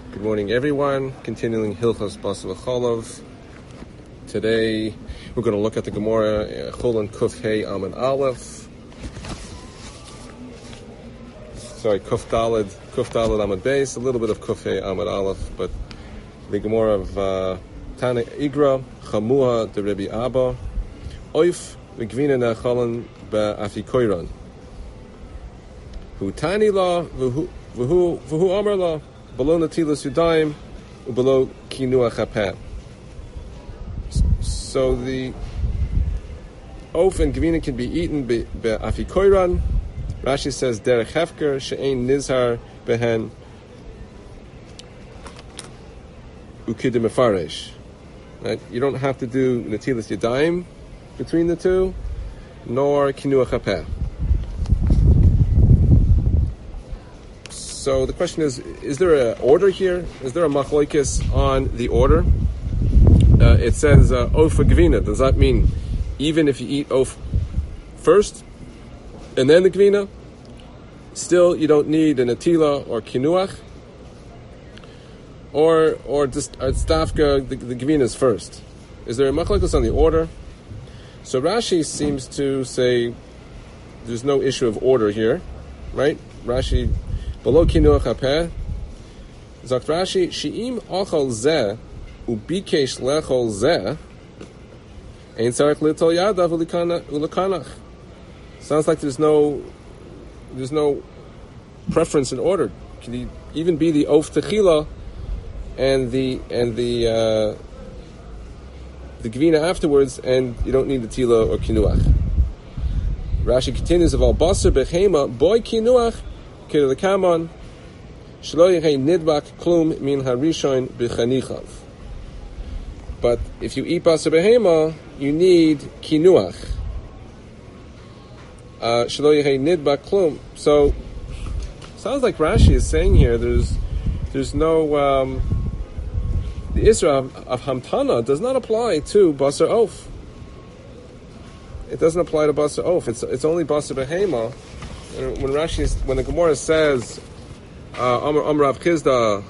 Good morning, everyone. Continuing Hilchos Basar V'Cholov. Today, we're going to look at the Gemara Chulin Kuf Hey Amud Aleph. Kuf Daled Amud Beis. A little bit of Kuf Hey Amud Aleph, but the Gemara of Tana Igra Chamuha de Rebbe Abba Oif V'Gvina Nechalin Be'Afikoiron Hu Tani La V'Hu Amar La Below Natilas Yudayim, below Kinuach HaPeh. So the oaf and gvina can be eaten be'afikoiran. Rashi says derech hefker she'ein nizhar behen ukidim mefaresh. Right? You don't have to do Natilas Yudayim between the two, nor Kinuach HaPeh. So the question is there an order here? Is there a machlokes on the order? It says oaf gvina. Does that mean even if you eat oaf first and then the gvina, still you don't need an atila or kinuach? Or just tztafka, the gvina is first? Is there a machlokes on the order? So Rashi seems to say there's no issue of order here, right? Rashi below kinuach hapeh, Zakt Rashi, she'im ochal zeh ubikesh lechol zeh, ein tzarech litol yadav ulekanach. Sounds like there's no preference in order. Can you even be the oaf techila and the gvina afterwards, and you don't need the tila or kinuach? Rashi continues of al basar bechema boy kinuach. But if you eat basar behema, you need kinuach. So, sounds like Rashi is saying here there's no the Isra of Hamtana does not apply to basar oaf. It doesn't apply to basar oaf. It's only basar behema. When the Gemara says Amar Rav Chizda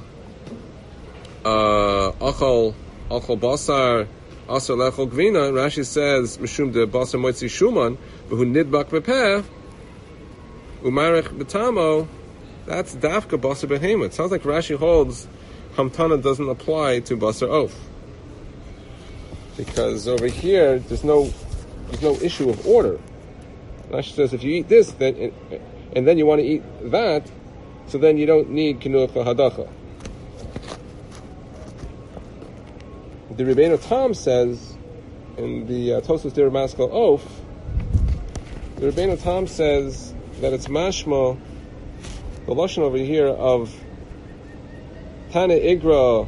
Achal Basar Asar Lechol Gvina, Rashi says Mishum de Basar Moitzi Shuman V'hu Nidbak Bepeh Umarech Betamo. That's Dafka Basar Behema. It sounds like Rashi holds Hamtana doesn't apply to Basar Oaf, because over here there's no issue of order. Rashi says if you eat this, then and then you want to eat that, so then you don't need kinuach hadacha. The Rebbeinu Tam says in the Tosfos Dir Maskal Oaf, the Rebbeinu Tam says that it's mashma, the lashon over here of Tana Igra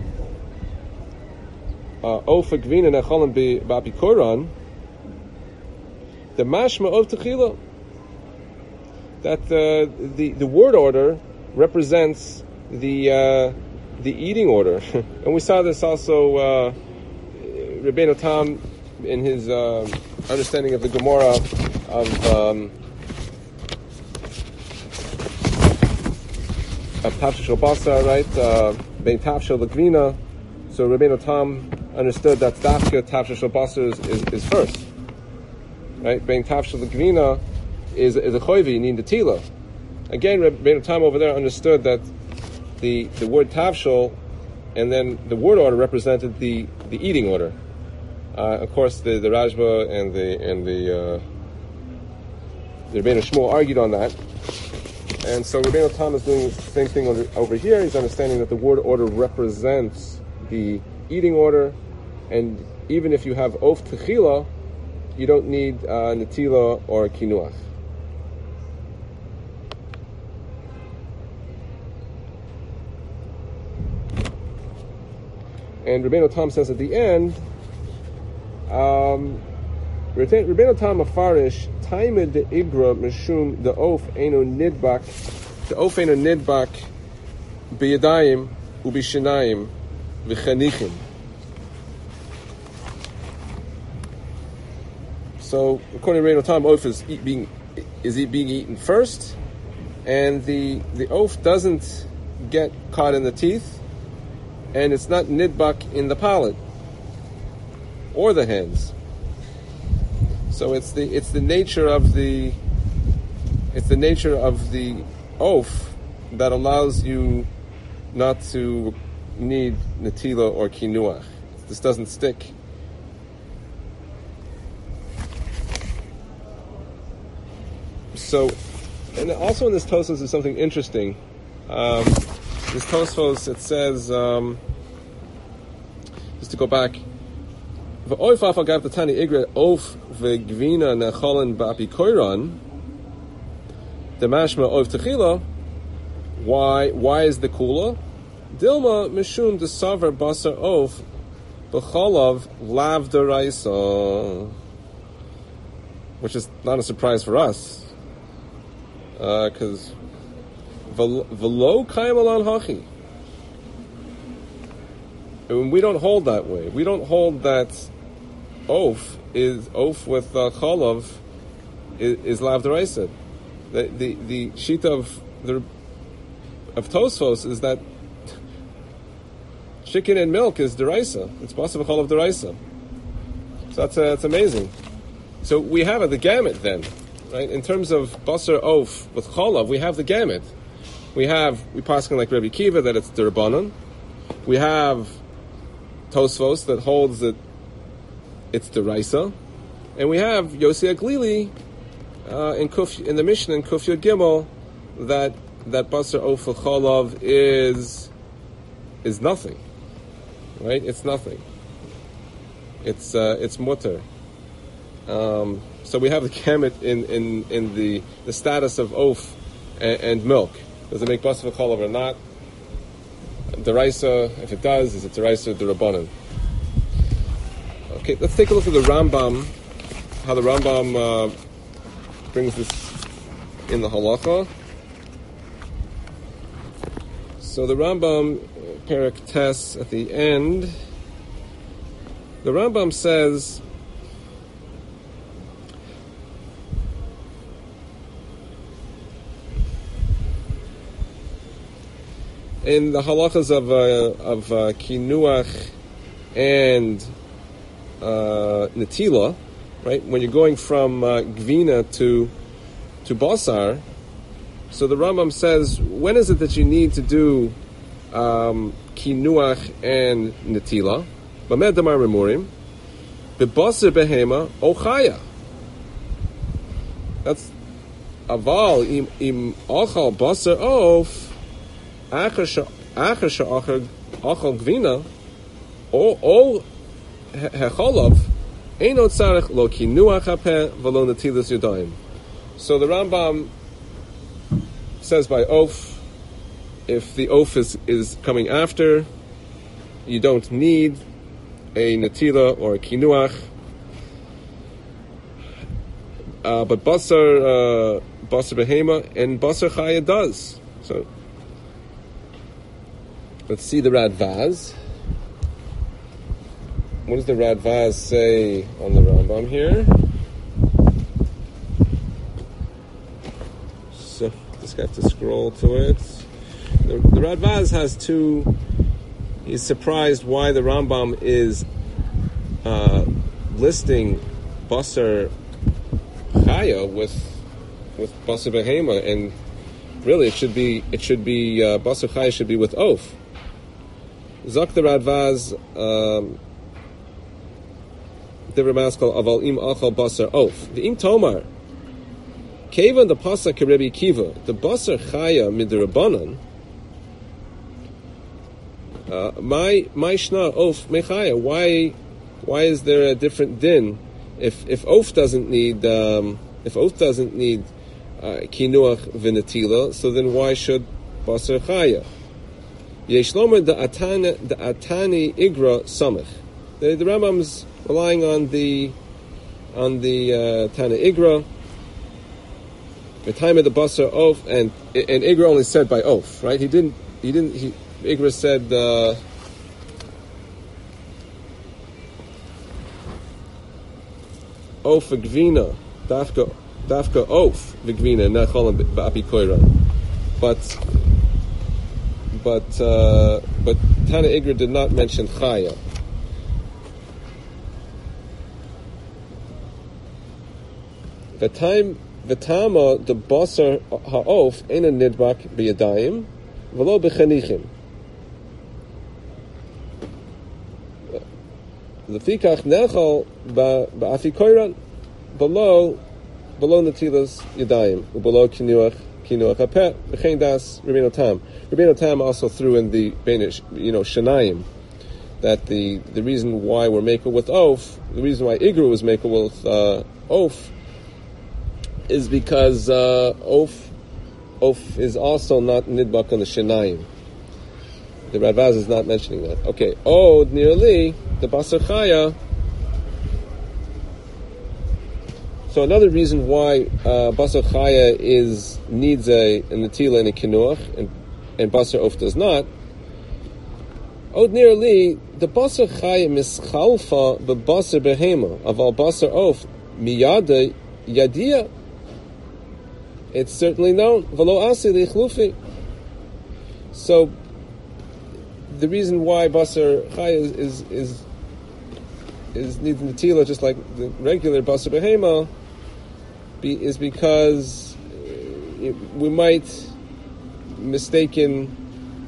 Oaf Gvina Nechalim Ba'apikoran, the mashma of techila, that the word order represents the eating order, and we saw this also. Rebbeinu Tam, in his understanding of the Gemara of Tavshel Basar, right? Bein Tavshel L'Gvina. So Rebbeinu Tam understood that Dafka Tavshel Basar is first. Right, being tafshel l'gvina is a choivi, you need the tila. Again, Rebbeinu Tam over there understood that the word tafshel and then the word order represented the eating order. Of course, the Rashba and the Rebbeinu Shmuel argued on that, and so Rebbeinu Tam is doing the same thing over here. He's understanding that the word order represents the eating order, and even if you have oaf techila, you don't need natila or kinuach. And Rebbeinu Tam says at the end, Rebbeinu Tam afarish taimed de igra mishum the oaf eno nidbak biyadayim ubishinayim v'chanichim. So, according to Rebbeinu Tam, oaf is being eaten first, and the oaf doesn't get caught in the teeth, and it's not nidbak in the palate or the hands. So it's the nature of the oaf that allows you not to need netila or kinuach. This doesn't stick. So, and also in this Tosfos is something interesting. This Tosfos, it says, just to go back, why is the kula? Dilma mishum desaver basar of b'chalav lav deraisa, which is not a surprise for us, because v'lo kayim alan hachi. We don't hold that way. We don't hold that oaf with chalav is lav deraisa. The sheet of Tosfos is that chicken and milk is deraisa. It's basar v'chalav deraisa. So that's amazing. So we have the gamut then, right? In terms of basar oaf with chalav, we have the gamut. We paskin like Rabbi Kiva that it's derabanan. We have Tosfos that holds that it's deraisa, and we have Yossi Aglili in the Mishnah in Kuf Yud Gimel that basar oaf with chalav is nothing, right? It's nothing. It's mutter. So we have the gamut in the status of oaf and milk. Does it make basar v'chalav or not? Deraisa, if it does, is it deraisa d'Rabbanan? Okay, let's take a look at the Rambam, how the Rambam brings this in the halacha. So the Rambam, Perek Tes, at the end, the Rambam says, in the halachas of kinuach and netila, right? When you're going from gvina to basar, so the Rambam says, when is it that you need to do kinuach and netila? Bamed damar memurim, bebasar behema ochaya. That's aval im achal basar of. Achar achal gvina o hecholav eino tzarech lo kinuach hapeh v'lo netilas yadayim. So the Rambam says by oaf, if the oaf is coming after, you don't need a netila or a kinuach. But basar behema and basar chaya does. So let's see the Radvaz. What does the Radvaz say on the Rambam here? So just have to scroll to it. The Radvaz has two. He's surprised why the Rambam is listing basar chaya with basar behema, and really it should be basar chaya should be with oaf. Zak the Radvaz, the Ramaskal aval im achal basar oaf. The im tomar, kevan the pasuk Rebbe Kiva, the basar chaya midrabanan. My shna oaf mechaya. Why is there a different din? If oaf doesn't need kinuach v'netila, so then why should basar chaya? Yeshlomer the atani igra samech. The Rambam's relying on the Tana igra. The time of the basar oaf, and igra only said by oaf, right? He igra said oaf v'gvina dafka oaf v'gvina not cholam ba'api koira, but Tana Igra did not mention Chaya. The time Tama the Basar Ha'of in a Nidbak biyadayim v'lo b'chanichim. Lefikach nechal ba'afikoyran below natilas yadayim below kinuach hapet v'chein das Rabbeinu Tam. Rabbeinu Tam also threw in the shanayim, that the reason why we're making with oaf, the reason why Igra was making with oaf, is because oaf is also not nidbak on the shanayim. The Radvaz is not mentioning that. Okay, Od nearly the Basar Chaya. So another reason why Basar Chaya needs a Natila and a Kinuach, and Basar Of does not. Od nearly the Basar Chaya mischalfa b'Basar Behema aval Basar Of miyada yadia. It's certainly known. V'lo asi lichlufi. So the reason why Basar Chaya is needs Natila just like the regular Basar Behema is because we might mistaken.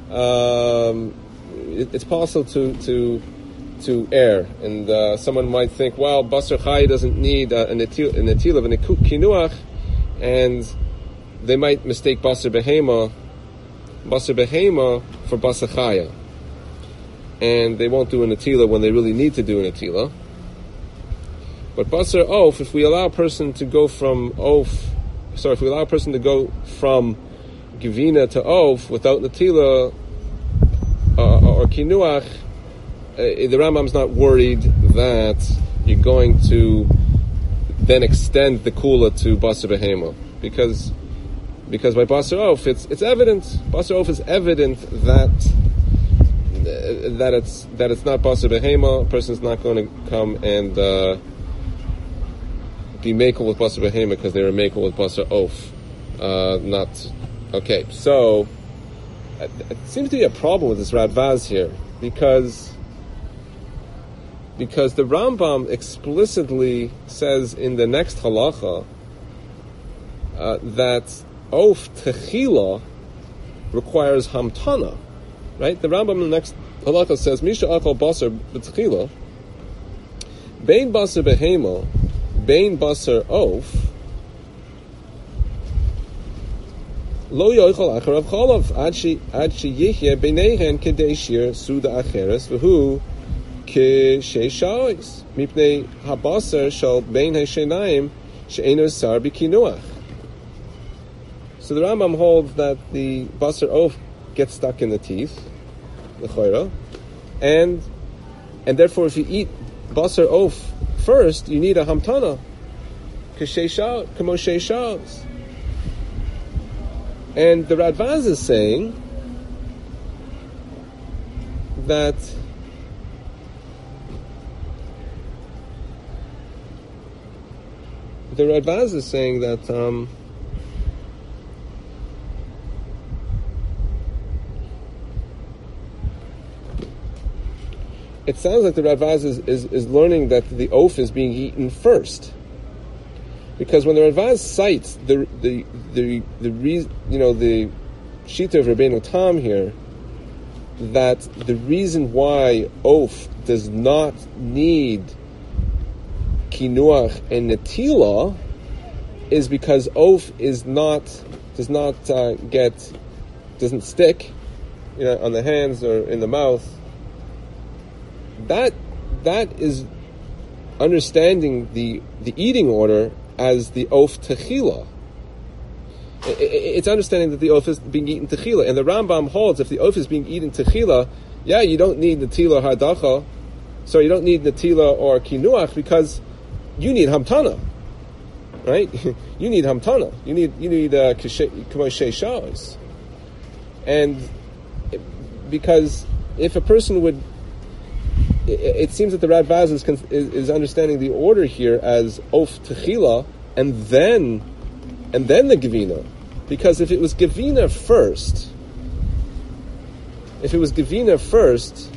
It's possible to err, and someone might think, well, Basar Chaya doesn't need a Natila of a Kinuach, and they might mistake Basar Behema for Basar Chaya, and they won't do a Natila when they really need to do a Natila. But Basar Of, if we allow a person to go from Gevina to Of without Natila or Kinuach, the Rambam's not worried that you're going to then extend the Kula to Basar Behema, because by Basar Of it's evident. Basar Of is evident that it's not Basar Behema. A person's not going to come and be makel with Basar Behema because they were makel with Basar Of. Not okay. So it seems to be a problem with this Radvaz here, because the Rambam explicitly says in the next halacha that Of Techila requires Hamtana. Right? The Rambam in the next halacha says, Misha Achal Basar B'Techila Bein Basar Behema Bein Basar Of Lo Yochal Acharav Cholav Ad Sheyihye Beinehen Kedei Shir Suda Acheres V'hu K'Shei Sha'os Mipnei HaBasar Shal Bein HaShenayim She'enu Sar B'Kinuach. So the Rambam holds that the Basar Of gets stuck in the teeth, the chayra, and therefore if you eat Basar Of first, you need a hamtana, kamo shei sha'os. And the Radvaz is saying that it sounds like the Radvaz is learning that the oaf is being eaten first, because when the Radvaz cites the shita of Rabbeinu Tam here, that the reason why oaf does not need kinuach and natila is because oaf doesn't stick, on the hands or in the mouth. That is understanding the eating order as the Of Techila. It's understanding that the Of is being eaten Techila. And the Rambam holds, if the Of is being eaten Techila, you don't need Natila Hadacha, so you don't need Natila or Kinuach, because you need Hamtana. Right? You need Hamtana. You need Kamo Shei Sha'os. And because if a person would, it seems that the Radvaz is understanding the order here as Of Techila and then the Gevina. Because if it was Gevina first, if it was Gevina first,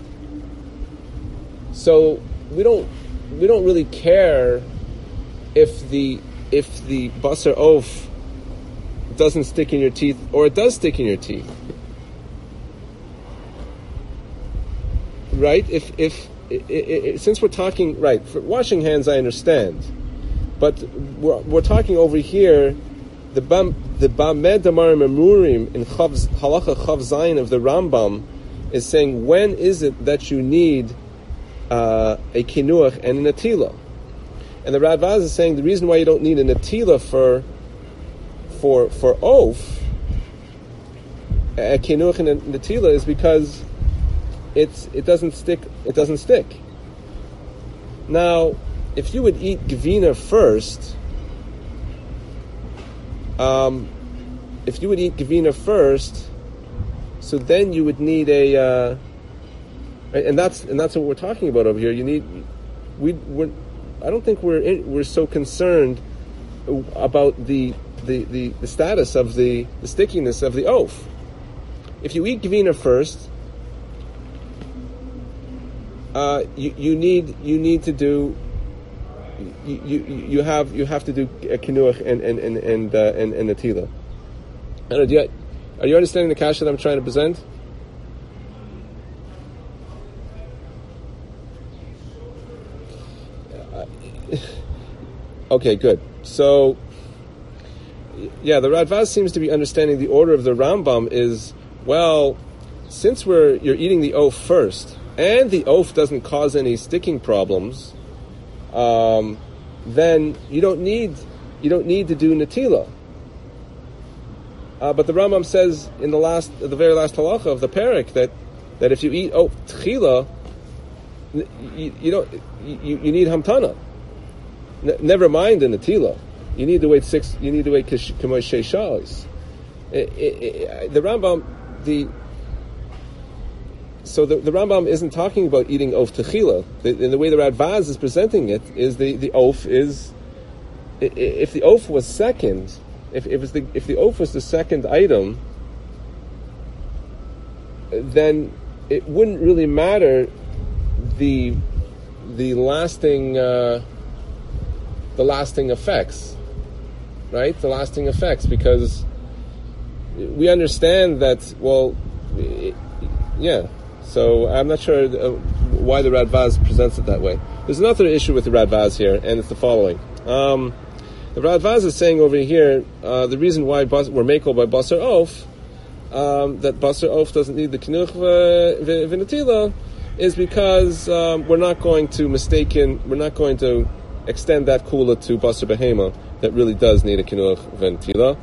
so we don't really care if the basar oaf doesn't stick in your teeth or it does stick in your teeth, right? If since we're talking right for washing hands, I understand, but we're talking over here. The Bamed Damar Memurim in Halacha Chav Zayin of the Rambam is saying, when is it that you need a kinuach and a natila? And the Radvaz is saying the reason why you don't need a natila for oaf, a kinuach and a natila, is because it doesn't stick. It doesn't stick. Now, if you would eat gevina first. If you would eat gevina first, so then you would need a, and that's what we're talking about over here. You need, I don't think we're so concerned about the status of the stickiness of the oaf. If you eat gevina first, you need to do. You have to do a kinuach and natila. Are you understanding the kasha that I'm trying to present? Okay, good. So, yeah, the Radvaz seems to be understanding the order of the Rambam is, well, since you're eating the oaf first, and the oaf doesn't cause any sticking problems, then you don't need to do natila. But the Rambam says in the very last halacha of the parak that if you eat tchila, you need hamtana. Never mind the natila. You need to wait k'moy sheish shalos. The Rambam So the Rambam isn't talking about eating oaf techila. In the way the Radvaz is presenting it, is the oaf is, if the oaf was second, if the oaf was the second item, then it wouldn't really matter the lasting effects, right? The lasting effects, because we understand that. Well, yeah. So I'm not sure why the Radvaz presents it that way. There's another issue with the Radvaz here, and it's the following. The Radvaz is saying over here, the reason why we're makel by Basar Oaf, that Basar Oaf doesn't need the Kinuch v'natila, is because we're not going to extend that kula to Basar Behema that really does need a Kinuch v'natila.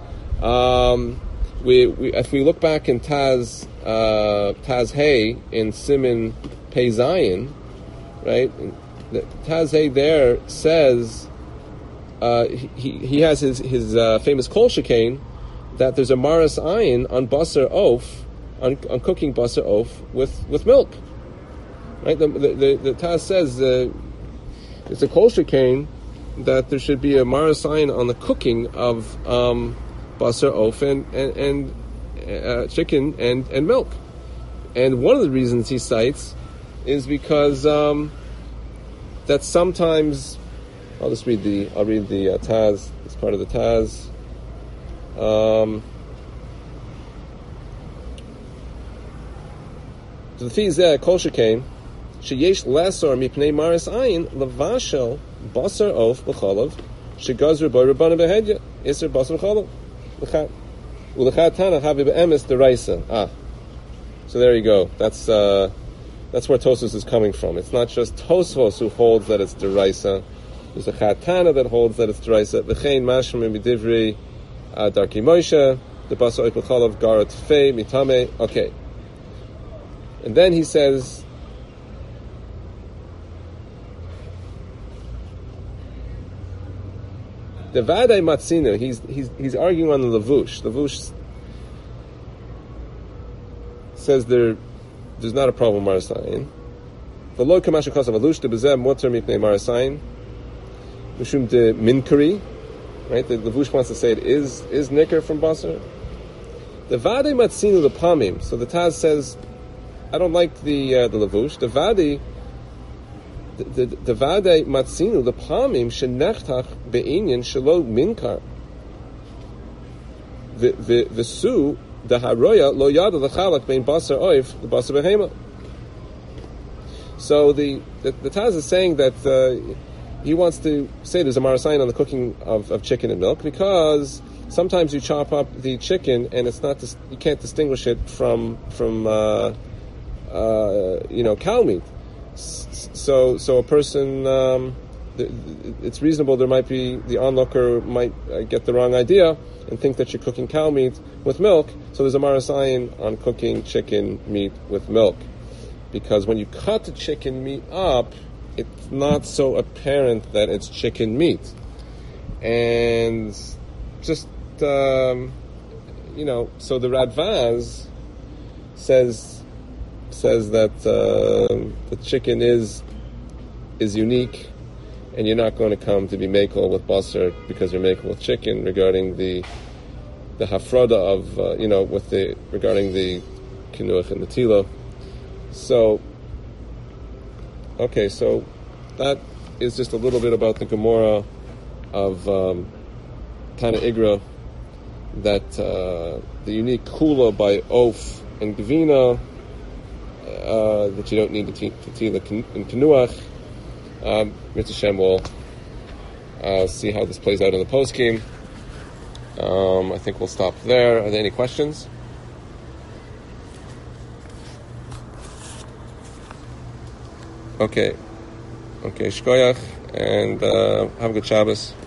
If we look back in Taz Hay in Siman Pei Zayin, right? Taz Hay there says he has his famous Kol Shekain that there's a Maras Ayin on Basar Oaf, on cooking Basar Oaf with milk, right? The Taz says it's a Kol Shekain that there should be a Maras Ayin on the cooking of Basar Oaf and chicken and milk. And one of the reasons he cites is because that sometimes I'll read the Taz. It's part of the Taz. So the Fizeh Kol Shekain sheyesh lesor mipnei maris ayin levashel basar oaf b'cholav shegazru bo rabbanan behedya iser basar cholav ulechat tana havi be'emes deraisa. So there you go. That's where Tosfos is coming from. It's not just Tosfos who holds that it's deraisa. There's a Chatana that holds that it's deraisa. V'chein mashmim b'divrei Darki Moshe, the basar oif b'cholav garat fei mitame. Okay. And then he says, the Vadai Matzina, he's arguing on the Lavush. Lavush says there's not a problem with Marasayin. The Lord Kamasha Kosav Alush, the Bezeh Motor Mipnei Marasayin, Mishum de Minkari, right? The Lavush wants to say it is Nicker from Basar. The Vadai Matzina the Pamim, so the Taz says, I don't like the levush. The vadi, the vade matzinu, the pamim shenechtach be'inyan shelo minkar. The su the haroya lo yada lechalak bein basar oif the basar behema. So the Taz is saying that he wants to say there's a marasayin on the cooking of chicken and milk, because sometimes you chop up the chicken and it's not you can't distinguish it from cow meat. So a person, it's reasonable there might be, the onlooker might get the wrong idea and think that you're cooking cow meat with milk. So there's a marasayin on cooking chicken meat with milk, because when you cut the chicken meat up, it's not so apparent that it's chicken meat. And just, so the Radvaz says that the chicken is unique, and you're not going to come to be makel with basar because you're makel with chicken, regarding the hafrada of, regarding the kinuach and the tilo. So, okay, so that is just a little bit about the Gemara of Tana Igra, that the unique kula by Oaf and Gevina, that you don't need to tila in Kinuach. Mr. Shem will see how this plays out in the post game. I think we'll stop there. Are there any questions? Okay, shkoyach, and have a good Shabbos.